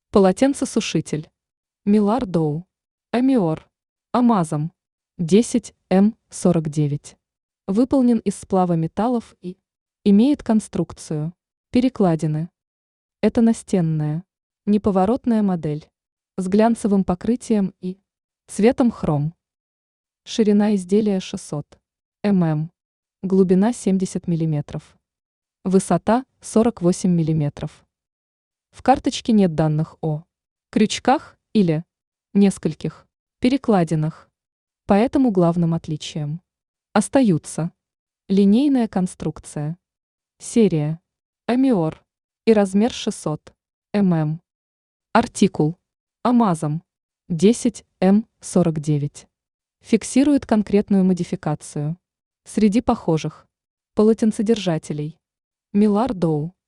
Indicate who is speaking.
Speaker 1: Полотенцесушитель. Милар Доу. Амиор. Амазом. 10М49. Выполнен из сплава металлов и имеет конструкцию перекладины. Это настенная, неповоротная модель с глянцевым покрытием и цветом хром. Ширина изделия 600 мм. Глубина 70 мм. Высота 48 мм. В карточке нет данных о крючках или нескольких перекладинах, поэтому главным отличием остаются линейная конструкция, серия Амиор и размер 600 мм. Артикул Амазом 10М49 фиксирует конкретную модификацию. Среди похожих полотенцедержателей Милар Доу